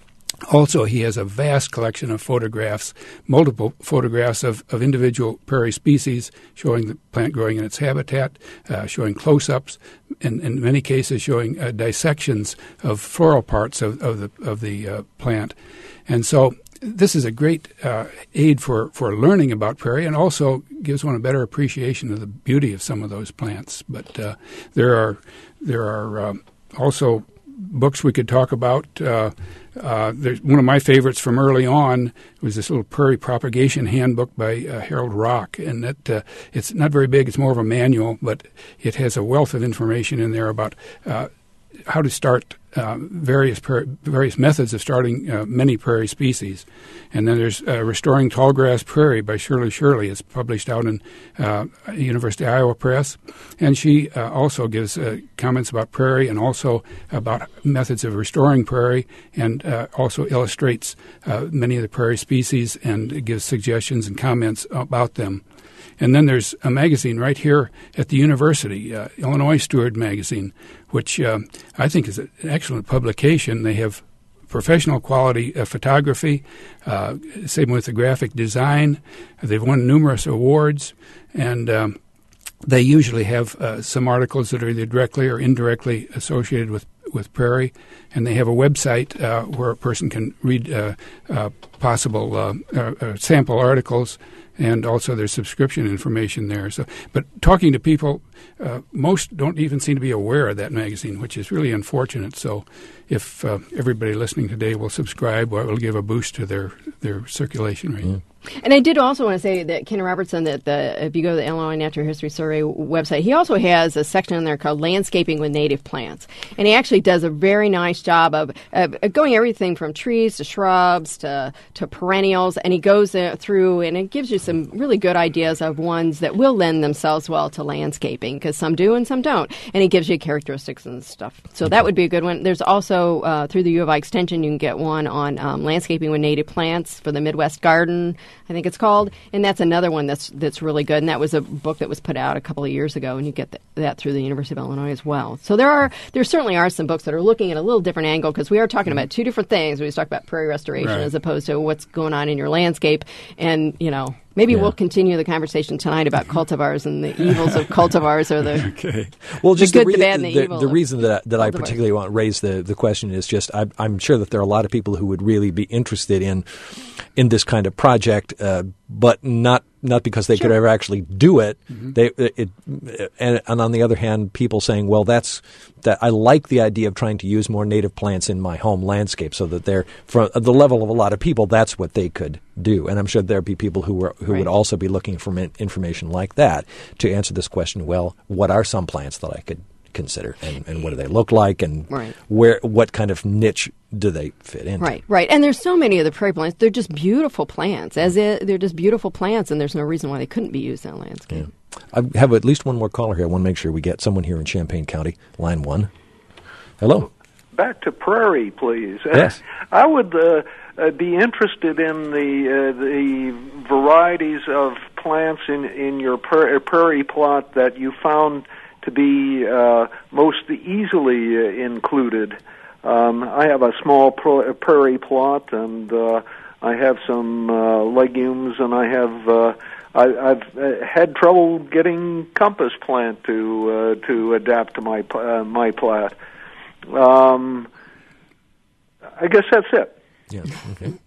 Also, he has a vast collection of photographs, multiple photographs of, of individual prairie species, showing the plant growing in its habitat, uh, showing close-ups, and in many cases showing uh, dissections of floral parts of, of the of the uh, plant. And so this is a great uh, aid for, for learning about prairie, and also gives one a better appreciation of the beauty of some of those plants. But uh, there are there are uh, also books we could talk about. Uh, uh, there's one of my favorites from early on was this little prairie propagation handbook by uh, Harold Rock, and that uh, it's not very big. It's more of a manual, but it has a wealth of information in there about uh, how to start uh, various pra- various methods of starting uh, many prairie species. And then there's uh, Restoring Tallgrass Prairie by Shirley Shirley. It's published out in uh, University of Iowa Press. And she uh, also gives uh, comments about prairie and also about methods of restoring prairie, and uh, also illustrates uh, many of the prairie species and gives suggestions and comments about them. And then there's a magazine right here at the university, uh, Illinois Steward Magazine, which uh, I think is an excellent publication. They have professional quality uh, photography, uh, same with the graphic design. They've won numerous awards, and um, they usually have uh, some articles that are either directly or indirectly associated with, with prairie, and they have a website uh, where a person can read uh, uh, possible uh, uh, uh, sample articles, and also there's subscription information there. So, but talking to people, uh, most don't even seem to be aware of that magazine, which is really unfortunate. So if uh, everybody listening today will subscribe, well, it will give a boost to their, their circulation rate. Mm. And I did also want to say that Ken Robertson, that the if you go to the Illinois Natural History Survey website, he also has a section in there called Landscaping with Native Plants. And he actually does a very nice job of, of going everything from trees to shrubs to, to perennials. And he goes uh, through and it gives you some really good ideas of ones that will lend themselves well to landscaping, because some do and some don't. And he gives you characteristics and stuff. So that would be a good one. There's also, uh, through the U of I Extension, you can get one on um, Landscaping with Native Plants for the Midwest Garden, I think it's called, and that's another one that's that's really good. And that was a book that was put out a couple of years ago, and you get th- that through the University of Illinois as well. So there are there certainly are some books that are looking at a little different angle, because we are talking about two different things. We just talked about prairie restoration Right. as opposed to what's going on in your landscape, and you know. Maybe Yeah. we'll continue the conversation tonight about cultivars and the evils of cultivars, or the Okay. Well, the just good, the, re- the bad, and the, the, evil. the of reason that that I cultivars. particularly want to raise the, the question is just I, I'm sure that there are a lot of people who would really be interested in in this kind of project, uh, but not not because they Sure. could ever actually do it. Mm-hmm. They it, and, and on the other hand, people saying, well, that's that I like the idea of trying to use more native plants in my home landscape, so that they're from the level of a lot of people, that's what they could do. And I'm sure there'd be people who were who Right. would also be looking for min- information like that to answer this question. Well, what are some plants that I could consider, and, and what do they look like, and Right. where what kind of niche do they fit into? Right, right. And there's so many of the prairie plants. They're just beautiful plants. As it, they're just beautiful plants, and there's no reason why they couldn't be used in a landscape. Yeah. I have at least one more caller here. I want to make sure we get someone here in Champaign County. Line one. Hello. Back to prairie, please. Yes. I would uh, uh, be interested in the uh, the varieties of plants in in your pra- prairie plot that you found to be uh, most easily uh, included. Um, I have a small pro- prairie plot, and uh, I have some uh, legumes, and I have uh, I, I've uh, had trouble getting compass plant to uh, to adapt to my uh, my plat. Um, I guess that's it. Yeah. Okay. Well,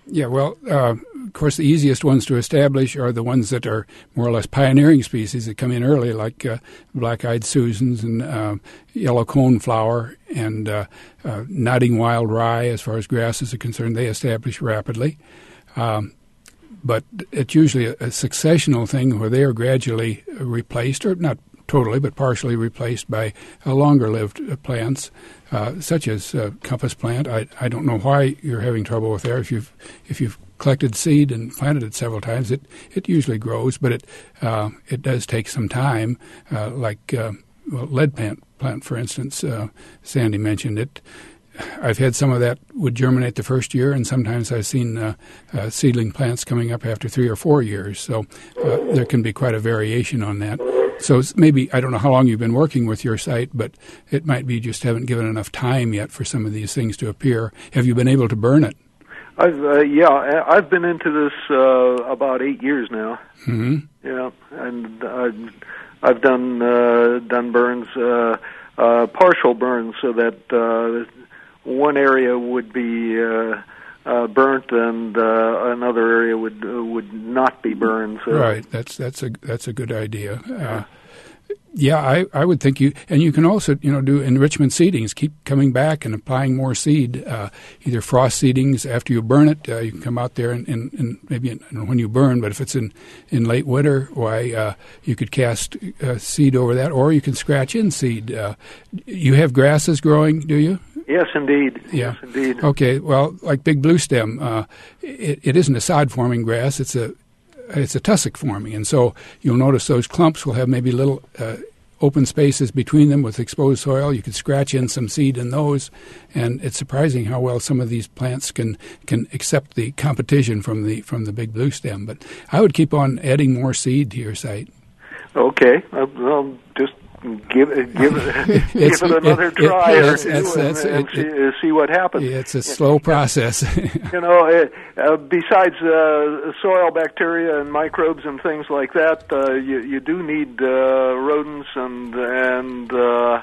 Yeah, well, uh, of course, the easiest ones to establish are the ones that are more or less pioneering species that come in early, like uh, black-eyed Susans and uh, yellow coneflower and uh, uh, nodding wild rye. As far as grasses are concerned, they establish rapidly. Um, but it's usually a, a successional thing where they are gradually replaced, or not totally, but partially replaced by uh, longer-lived uh, plants, uh, such as uh, compass plant. I, I don't know why you're having trouble with there. If you've if you've collected seed and planted it several times, it, it usually grows, but it uh, it does take some time. Uh, like uh, well, lead plant, plant, for instance, uh, Sandy mentioned it. I've had some of that would germinate the first year, and sometimes I've seen uh, uh, seedling plants coming up after three or four years. So uh, there can be quite a variation on that. So it's maybe, I don't know how long you've been working with your site, but it might be just haven't given enough time yet for some of these things to appear. Have you been able to burn it? I've uh, yeah, I've been into this uh, about eight years now. Mm-hmm. Yeah, and I've, I've done uh, done burns, uh, uh, partial burns, so that uh, one area would be uh, uh, burnt and uh, another area would uh, would not be burned. So. Right, that's that's a that's a good idea. Uh, Yeah, I, I would think you, and you can also, you know, do enrichment seedings. Keep coming back and applying more seed, uh, either frost seedings after you burn it. Uh, you can come out there and, and, and maybe in, when you burn, but if it's in, in late winter, why, uh, you could cast uh, seed over that, or you can scratch in seed. Uh, you have grasses growing, do you? Yes, indeed. Yeah. Yes, indeed. Okay, well, like big blue stem, uh, it, it isn't a sod-forming grass. It's a It's a tussock forming, and so you'll notice those clumps will have maybe little uh, open spaces between them with exposed soil. You could scratch in some seed in those, and it's surprising how well some of these plants can can accept the competition from the from the big blue stem. But I would keep on adding more seed to your site. Okay, I'll, I'll just give it give it give it another it, try it, or it's, two it's, and, it's, and it, see, it, see what happens. It's a slow process. You know, uh, uh, besides uh, soil bacteria and microbes and things like that, uh, you you do need uh, rodents and and uh,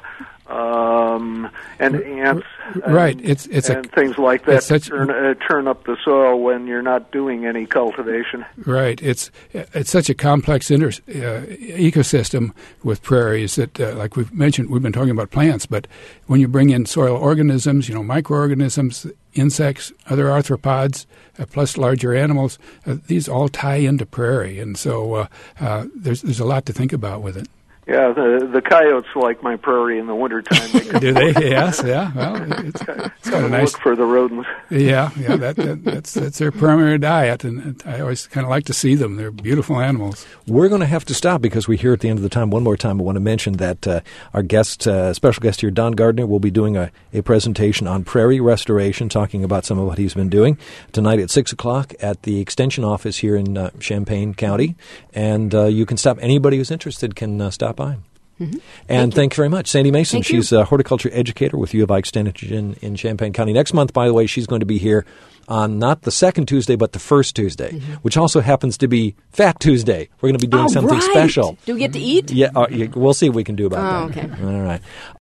um, and ants, right? And, it's it's and a, things like that such, turn uh, turn up the soil when you're not doing any cultivation. Right. It's it's such a complex inter, uh, ecosystem with prairies that, uh, like we've mentioned, we've been talking about plants, but when you bring in soil organisms, you know, microorganisms, insects, other arthropods, uh, plus larger animals, uh, these all tie into prairie, and so uh, uh, there's there's a lot to think about with it. Yeah, the the coyotes like my prairie in the wintertime. They Do they? Yes, yeah. Well, it's, it's got a nice look for the rodents. Yeah, yeah. That, that that's that's their primary diet, and I always kind of like to see them. They're beautiful animals. We're going to have to stop because we're here at the end of the time. One more time, I want to mention that uh, our guest, uh, special guest here, Don Gardner, will be doing a, a presentation on prairie restoration, talking about some of what he's been doing tonight at six o'clock at the Extension office here in uh, Champaign County, and uh, you can stop. Anybody who's interested can uh, stop by. Mm-hmm. And thank, thank you very much. Sandy Mason, thank she's you. a horticulture educator with U of I Extension in Champaign County. Next month, by the way, she's going to be here on not the second Tuesday, but the first Tuesday, mm-hmm. which also happens to be Fat Tuesday. We're going to be doing oh, something right. special. Do we get to eat? Yeah, uh, we'll see what we can do about oh, that. Okay. All right.